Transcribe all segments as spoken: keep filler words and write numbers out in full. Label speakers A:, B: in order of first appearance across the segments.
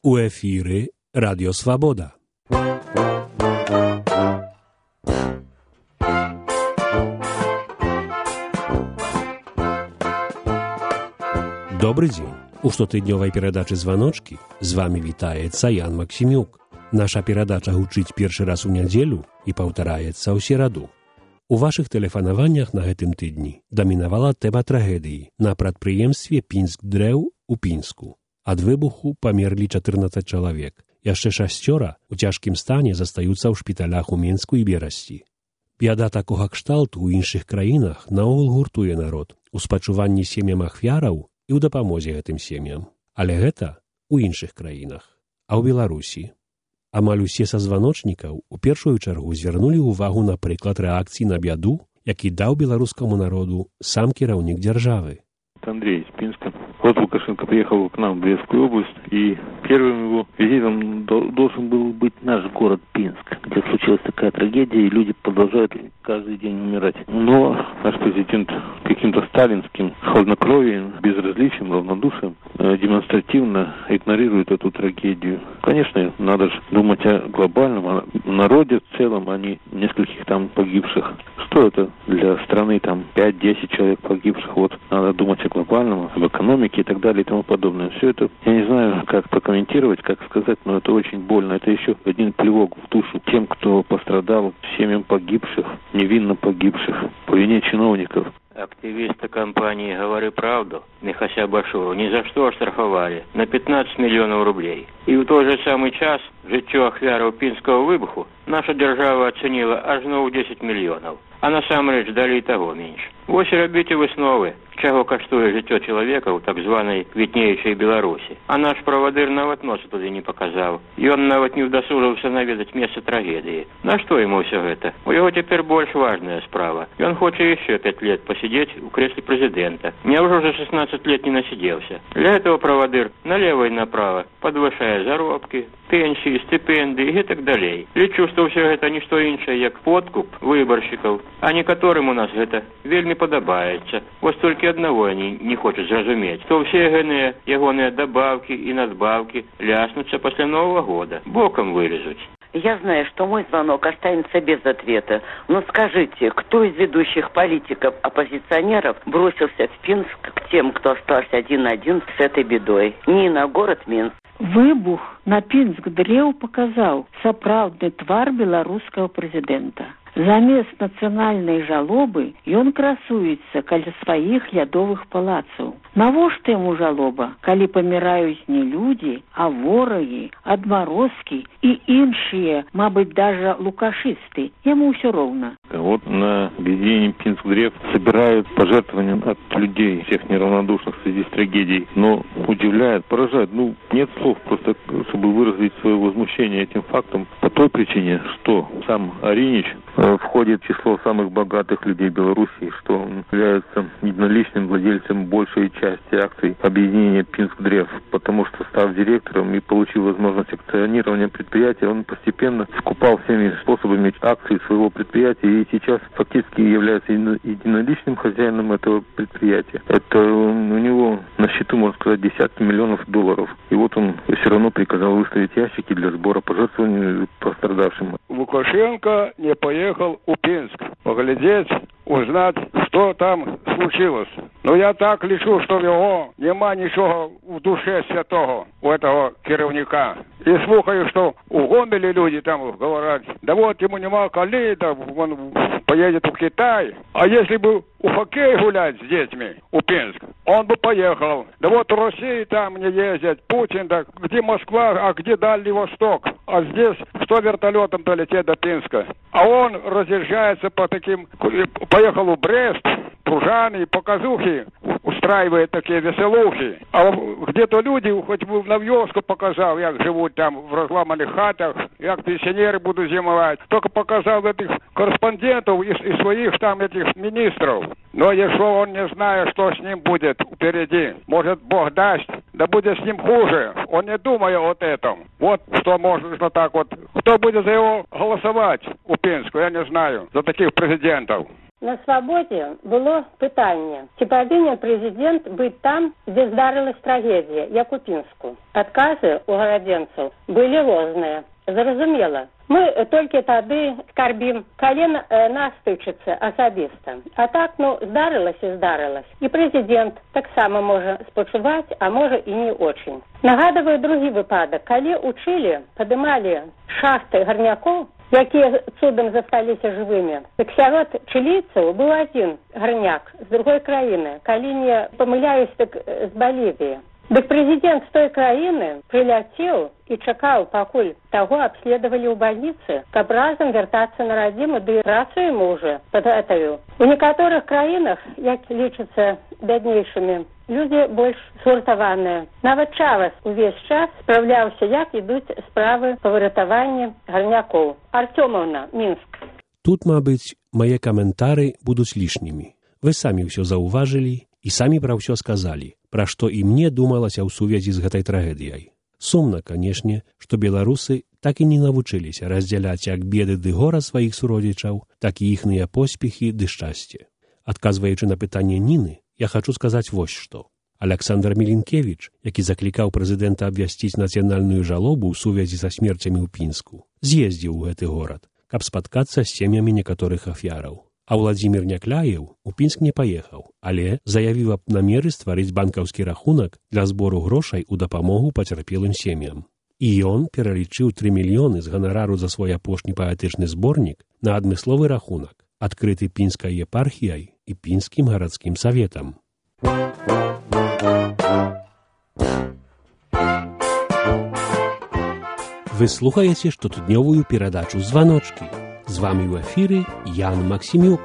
A: У эфіры Радіо Свабода. Добрый дзень. У штотыднёвай перадачы «Званочкі» з вами вітаецца Ян Максімюк. Наша перадача гучыць першы раз у нядзелю і паўтараецца ў сераду. У вашых тэлефанаваннях на гэтым тыдні дамінавала тэма трагедыі на прадпрыемстве «Пінск-Дрэў» у Пінску. Ад выбуху памерлі чатырнаццаць чалавек. Яшчэ шасцёра ў цяжкім стане застаюцца ў шпіталях у Мінску і Берасці. Бяда такога кшталту ў іншых краінах наогул гуртуе народ у спачуванні сем'ям ахвяраў і ў дапамозе гэтым сем'ям. Але гэта ў іншых краінах. А ў Беларусі? Амаль усе са званочнікаў у першую чаргу звярнулі ўвагу на прыклад рэакцыі на бяду, які даў беларускаму народу сам кіраўнік дзяржавы.
B: Андрей из Пинска. Вот Лукашенко приехал к нам в Брестскую область, и первым его визитом должен был быть наш город Пинск, где случилась такая трагедия, и люди продолжают каждый день умирать. Но наш президент каким-то сталинским хладнокровием, безразличием, равнодушием демонстративно игнорирует эту трагедию. Конечно, надо же думать о глобальном, о народе в целом, а не нескольких там погибших. Что это для страны, там, пять-десять человек погибших? Вот, надо думать о глобальном, об экономике и так далее и тому подобное. Все это, я не знаю, как прокомментировать, как сказать, но это очень больно. Это еще один плевок в душу тем, кто пострадал, семьям погибших, невинно погибших, по вине чиновников.
C: Активисты компании «Говори правду» Михася Башуру ни за что оштрафовали на пятнадцать миллионов рублей. И в той же самый час життя ахвяраў пінского выбуху наша держава оценила аж на десять миллионов. А насамрэч далі і таго менш. Вось і рабіце высновы, чаго каштуе жыццё чалавека ў так званай квітнеючай Беларусі. А наш правадыр нават носа туды не паказаў. Ён нават не ўдасужыўся наведаць месца трагедыі. На што яму ўсё гэта? У яго цяпер больш важная справа. Ён хоча яшчэ пять лет посидеть у кресле президента. Няўжо уже шестнадцать лет не насиделся? Для этого правадыр налево и направо подвышае заробкі, пенсии, стипендии и так далей. Лічу, што ўсё гэта не што іншае, як подкуп выбаршчыкаў. А некаторым у нас гэта вельмі падабаецца. Вось толькі аднаго они не хочуць зразумець, што ўсе гэныя ягоныя дабаўкі і надбаўкі ляснуцца пасля Нового года. Боком вылезуць.
D: Я знаю, что мой звонок останется без ответа. Но скажите, кто из ведущих политиков-оппозиционеров бросился в Пинск к тем, кто остался один-один с этой бедой? Не на город Минск.
E: Выбух на Пінск-Дрэў показал сапраўдны твар беларускага прэзідэнта. Замест нацыянальнай жалобы ён красуецца каля сваіх лядовых палацаў. Навошта яму жалоба, калі паміраюць не людзі, а ворагі, адмарозкі і іншыя, мабыць, даже лукашысты. Яму ўсё роўна.
B: Вот на объединении Пинск-Дрэв собирают пожертвования от людей, всех неравнодушных в связи с трагедией. Но удивляет, поражает. Ну, нет слов просто, чтобы выразить свое возмущение этим фактом. По той причине, что сам Аринич э, входит в число самых богатых людей Беларуси, что он является единоличным владельцем большей части акций объединения Пинск-Дрэв, потому что, став директором и получив возможность акционирования предприятия, он постепенно скупал всеми способами акции своего предприятия и сейчас фактически является единоличным хозяином этого предприятия. Это у него на счету, можно сказать, десятки миллионов долларов. И вот он все равно приказал выставить ящики для сбора пожертвований пострадавшим.
F: Лукашенко не поехал у Пинск поглядеть, узнать, что там случилось. Но я так лічу, что в его нема ничего в душе святого у этого керівника. И слухаю, что у Гомеле люди там говорят, да вот ему нема коли, да он поедет в Китай. А если бы у хоккей гулять с детьми, у Пинск, он бы поехал. Да вот в России там не ездят, Путин, да где Москва, а где Дальний Восток. А здесь что вертолетом долететь до Пинска. А он разъезжается по таким, поехал в Брест, Пружаны, показухи, устраивает такие веселухи. А где-то люди, хоть бы в Новьевску показал, як живут там в разламанных хатах, як пенсионеры будут зимовать. Только показал этих корреспондентов и, и своих там этих министров. Но если он не знает, что с ним будет впереди, может Бог даст, да будет с ним хуже. Он не думая вот этом. Вот что можно так вот. Кто будет за его голосовать у Пинска, я не знаю, за таких президентов.
G: на свабодзе было пытанне, ці павінен прэзідэнт быць там, дзе здарылась трагедія, як у Пінску. Адказы у гарадзенцаў былі розныя. Зразумела, мы толькі тады скарбім, калі нас тычыцца асабіста. А так, ну, здарылась і здарылась. І прэзідэнт таксама можа спачуваць, а можа і не очень. Нагадываю другі выпадак. Калі ў Чылі падымалі шахты гарнякоў, якія цудам засталіся жывымі, так сярод чылійцаў быў адзін гарняк з другой краіны, калі не памыляюсь, так з Балівіі. Дык прэзідэнт з той краіны прыляцеў і чакаў, пакуль таго абследавалі ў бальніцы, каб разам вяртацца на радзіму, ды працу яму ўжо падгатавіў. У некаторых краінах, як лічацца бяднейшымі, людзі больш згуртаваныя. Нават Чавес увесь час спраўляўся, як ідуць справы па выратаванні гарнякоў. Артёмаўна, Мінск.
A: Тут, мабыць, мае каментары будуць лішнімі. Вы самі ўсё заўважылі і самі пра ўсё сказалі, пра што і мне думалася ў сувязі з гэтай трагедыяй. Сумна, канешне, што беларусы так і не навучыліся раздзяляць як беды ды гора сваіх суродзічаў, так і іхныя поспехі ды шчасце. Адказваючы на пытанне Ніны, я хачу сказаць вось што. Аляксандр Мілінкевіч, які заклікаў прэзідэнта абвясціць нацыянальную жалобу ў сувязі са смерцямі ў Пінску, з'ездзіў у гэты горад, каб спаткацца з сем'ямі некаторых ахвяраў. А Владзімір Някляеў у Пінск не паехаў, але заявіў аб намеры стварыць банкаўскі рахунак для збору грошай у дапамогу пацярпелым сем'ям. І ён пералічыў тры мільёны з ганарару за свой апошні паэтычны зборнік на адмысловы рахунак, адкрыты пінскай епархіяй і пінскім гарадскім саветам. Вы слухаеце штотыднёвую перадачу «Званочкі». З вами ў эфіры Ян Максімюк.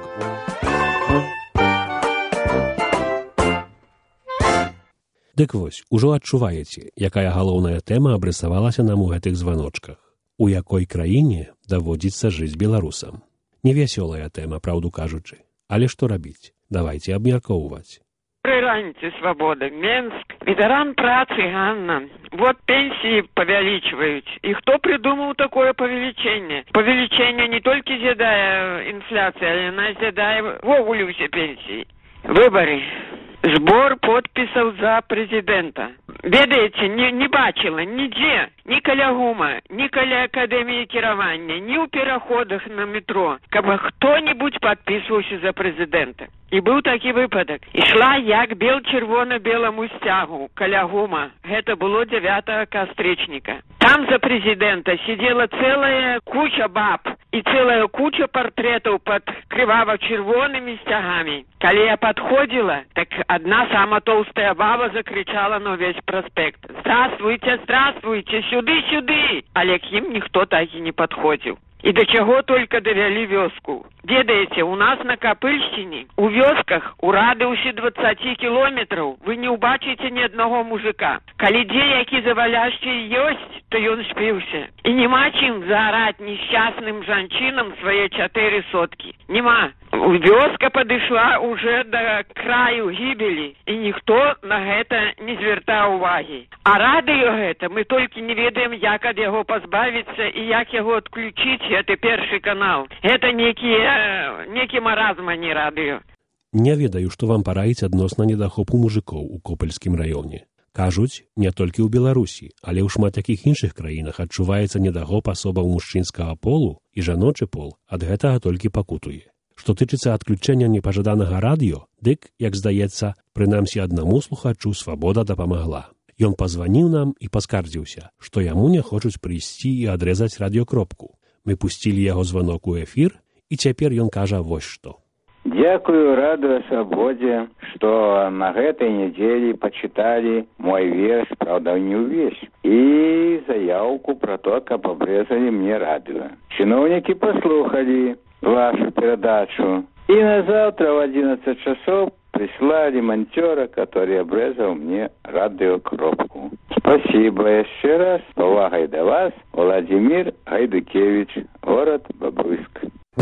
A: Дык вось, ужо адчуваеце, якая галоўная тэма абрысавалася нам у гэтых званочках. У якой краіне даводзіцца жыць беларусам. Невясёлая тэма, праўду кажучы. Але што рабіць? Давайце абмяркоўваць.
H: Доброй раницы, свобода. Минск. Ветеран працы, Ганна. Вот пенсии повеличивают. И кто придумал такое повеличение? Повеличение не только з'ядає инфляция, а она з'ядає вовулю все пенсии. Выборы. Збор подписаў за президента. Ведаеце, не, не бачила нідзе, ні каля ГУМа, ні каля Акадэміі кіравання, ні ў пераходах на метро, каб хто-нибудь подписываўся за президента. І быў такі выпадак. Ішла як бел-чырвона-беламу сцягу каля ГУМа. Гэта было дзявятага кастрычніка. Там за президента сидела целая куча баб и целая куча портретов под криваво-червонными стягами. Коли я подходила, так одна самая толстая баба закричала на весь проспект: «Здравствуйте, здравствуйте, сюды, сюды!» Але к им никто так и не подходил. И до чего только довели вёску. Ведаеце, у нас на Капыльшчине, у вёсках, у радыусе двадцати километров вы не убачите ни одного мужика. Калі дзе які заваляшчы ёсць, то ён спіўся. І нема чым заараць несчастным жанчынам свае чатыры соткі. Нема. Вёска падышла уже до краю гібелі, і ніхто на гэта не звяртаў увагі. А радыё гэта мы толькі не ведаем, як ад яго пазбавіцца і як яго адключыць, гэты першы канал. Гэта некія, некі маразм, а не радыё.
A: Не ведаю, што вам параіць адносна недахопу мужикоў у Копальскім раёне. Кажуць, не толькі ў Беларусі, але ў шмат якіх іншых краінах адчуваецца недахоп асобаў мужчынскага полу, і жаночы пол ад гэтага толькі пакутуе. Што тычыцца адключэння непажаданага радыё, дык, як здаецца, прынамсі аднаму слухачу свабода дапамагла. Ён пазваніў нам і паскардзіўся, што яму не хочуць прыйсці і адрэзаць радыёкропку. Мы пусцілі яго званок у эфір, і цяпер ён кажа вось што.
I: Дзякую радыё Свабодзе, што на гэтай нядзелі пачыталі мой верш, правда, не ўвесь, і заяўку пра то, каб абрэзалі мне радыё. Чыноўнікі паслухалі вашу передачу. И на завтра в одиннадцать часов прислали монтера, который обрезал мне радиокропку. Спасибо еще раз. С повагой до вас. Владимир Гайдукевич, город Бобруйск.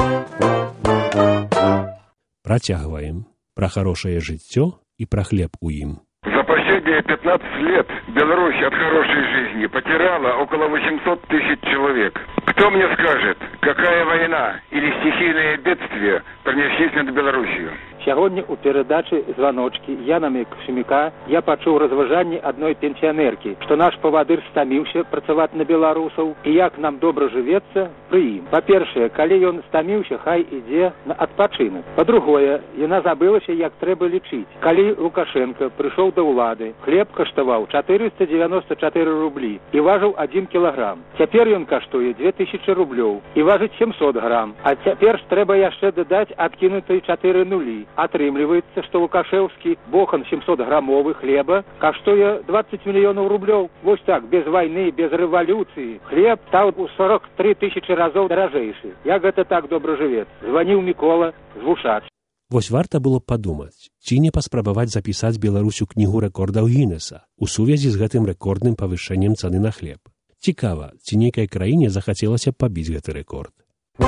A: Протягиваем про хорошее жыццё и про хлеб у им.
J: За последние пятнадцать лет Беларусь от хорошей жизни потеряла около восемьсот тысяч человек.
F: Кто мне скажет, какая война или стихийное бедствие пронеслись над Белоруссию?
J: Сягоння у перадачы «Званочкі» Яна Максімюка я пачуў разважанні адной пенсіянеркі, што наш павадыр стаміўся працаваць на беларусаў і як нам добра жывецца пры ім. Па-першае, калі ён стаміўся, хай ідзе на адпачынак. Па-другое, яна забылася, як трэба лічыць. Калі Лукашенко прыйшоў да ўлады, хлеб каштаваў чатырыста дзевяноста чатыры рублі і важыў адзін кілаграм. Цяпер ён каштуе дзве тысячы рублёў і важыць сямсот грам. А цяпер ж трэба яшчэ дадаць адкінутай чатыры нулі. Атрымліваецца, што Лукашевскі бохан сямсотграмовы хлеба каштуе двадцать мільёнаў рублёў. Вось так, без вайны, без рэвалюцыі. Хлеб стаў у сорок тры тысячы разоў даражэйшы. Як гэта так добра жывецца? Званіў Мікола з Вушач.
A: Вось варта было падумаць, ці не паспрабаваць запісаць Беларусь у кнігу рэкордаў Гіннеса у сувязі з гэтым рэкордным павышэннем цаны на хлеб. Цікава, ці нейкай краіне захацелася пабіць гэты рэкорд.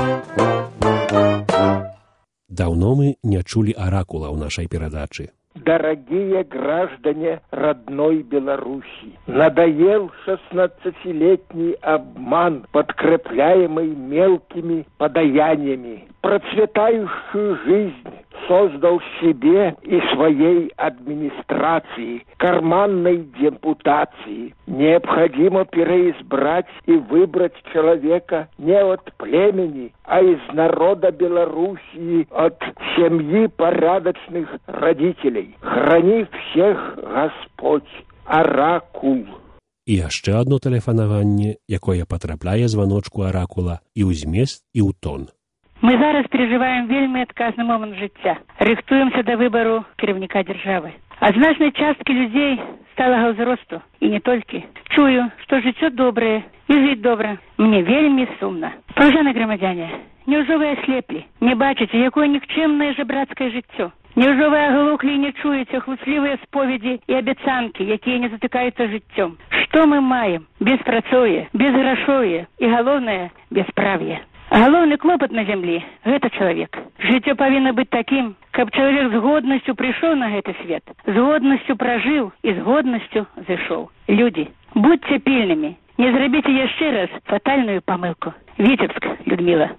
A: Давно мы не чули оракула в нашей передаче.
K: Дорогие граждане родной Беларуси, надоел шестнадцатилетний обман, подкрепляемый мелкими подаяниями. Процветающую жизнь создал себе и своей администрации, карманной депутации. Необходимо переизбрать и выбрать человека не от племени, а из народа Белоруссии, от семьи порядочных родителей. Храни всех Господь, оракул.
A: І яшчэ одно тэлефанаванне, якое патрапляе званочку аракула і ў змест, і ў тон.
L: Мы зараз переживаем вельмі адказны момант жыцця. Рыхтуемся да выбару кіраўніка дзяржавы. А значнай часткі людзей сталага ўзросту, і не толькі, чую, што жыццё добрае і жыць добра. Мне вельмі сумна. Паважаны грамадзяне, няўжо вы аслеплі? Не бачыце, якое нікчэмнае жабрацкае жыццё? Няўжо вы аглухлі і не чуеце хлуслівыя споведзі і абяцанкі, якія не затыкаюцца жыццём? Што мы маем? Беспрацоўе, безграшоўе і, галоўнае, бесправ'е. Галоўны клопат на зямлі – гэта чалавек. Жыццё павінна быць такім, каб чалавек з годнасцю прыйшоў на гэты свет, з годнасцю пражыў і з годнасцю зышоў. Людзі, будьце пільнымі, не зрабіце яшчэ раз фатальную памылку. Віцебск, Людміла.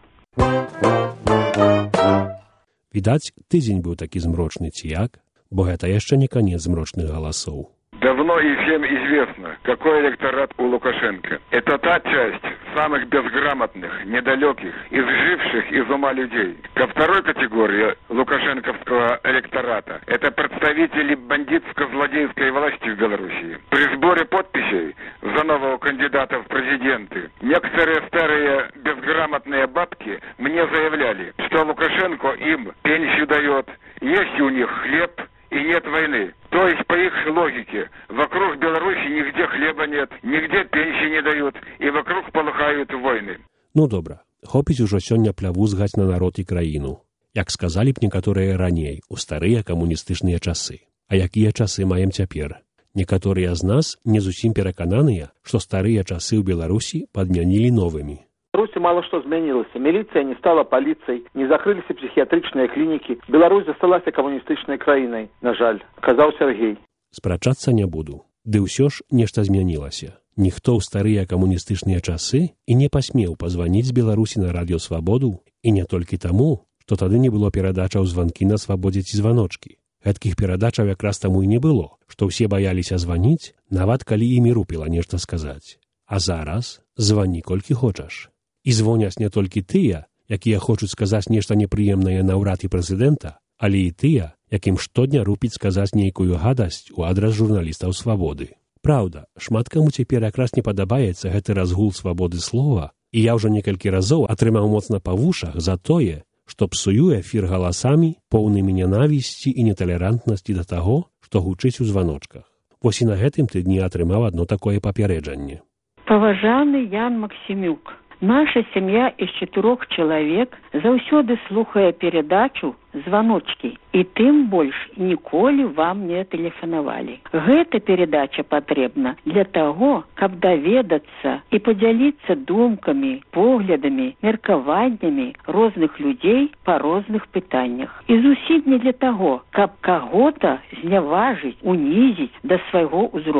A: Відаць, тыдзень быў такі змрочны ці як, бо гэта яшчэ не канец змрочных галасоў.
F: Давно и всем известно, какой электорат у Лукашенко. Это та часть самых безграмотных, недалеких, изживших из ума людей. Ко второй категории лукашенковского электората это представители бандитско-злодейской власти в Белоруссии. При сборе подписей за нового кандидата в президенты некоторые старые безграмотные бабки мне заявляли, что Лукашенко им пенсию дает, есть у них хлеб и нет войны. То есть, по их логике, вокруг Беларуси нигде хлеба нет, нигде пенсии не дают, и вокруг полыхают войны.
A: Ну, добра. Хопіць ужо сёння плявузгаць на народ і краіну. Як сказалі б некаторыя раней, у старыя камуністычныя часы. А якія часы маем цяпер? Некаторыя з нас не зусім перакананыя, што старыя часы ў Беларусі падмянілі новымі.
J: В Беларуси мало что изменилось. Милиция не стала полицией, не закрылись психиатричные клиники. Беларусь засталась коммунистичной краиной, на жаль, сказал Сергей.
A: Спрачацца не буду. Ды ўсё ж нешта змянілася. Ніхто ў старыя камуністычныя часы і не пасмеў пазваніць з Беларусі на радыё Свабоду, і не толькі таму, што тады не было перадачаў званкі на Свабодзе ці званочкі. Гэткіх перадачаў якраз таму і не было, што ўсе баяліся званіць, нават калі імі рупіла нешта сказаць. А зараз звані колькі хочаш. І звоняць не толькі тыя, якія хочуць сказаць нешта непрыемнае на ўрад і прэзідэнта, але і тыя, якім штодня рупіць сказаць нейкую гадасць у адрас журналістаў Свабоды. Праўда, шмат каму цяпер якраз не падабаецца гэты разгул свабоды слова, і я ўжо некалькі разоў атрымаў моцна па вушах за тое, што псуе эфір галасамі, поўнымі нянавісці і неталерантнасці да таго, што гучыць у званочках. Вось і на гэтым тыдні атрымаў адно такое папярэджанне.
E: Паважаны Ян Максімюк, наша сям'я из чатырох чалавек заўсёды слухае перадачу «Званочкі», і тым больш ніколі вам не тэлефанавалі. Гэта перадача патрэбна для таго, каб даведацца і падзяліцца думкамі, поглядамі, меркаваннямі розных людзей па розных пытаннях. І зусім не для таго, каб каго-то зняважыць, унізіць да свайго ўзроўню.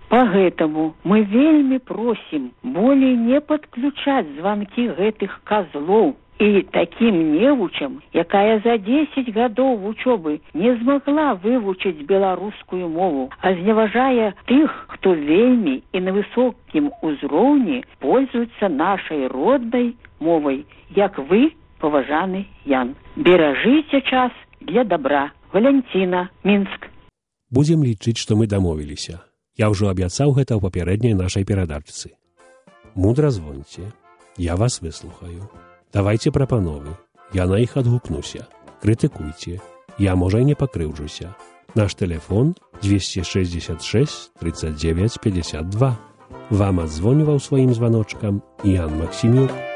E: Поэтому мы вельми просим более не подключать звонки гэтых козлов и таким невучам, якая за десять годов учебы не смогла выучить белорусскую мову, а зневажая тых, кто вельми и на высоким узроўні пользуется нашей родной мовой, як вы, поважаны Ян. Беражите час для добра. Валентина, Минск.
A: Будем лічыць, што мы дамовіліся. Я ўжо абяцаў гэта ў папярэдняй нашай перадачцы. Мудра звоньце. Я вас выслухаю. Давайте прапановы. Я на іх адгукнуся. Крытыкуйце. Я, можа, і не пакрыўджуся. Наш тэлефон двести шестьдесят шесть тридцать девять пятьдесят два. Вам адзвоніваў сваім званочкам Ян Максімюк.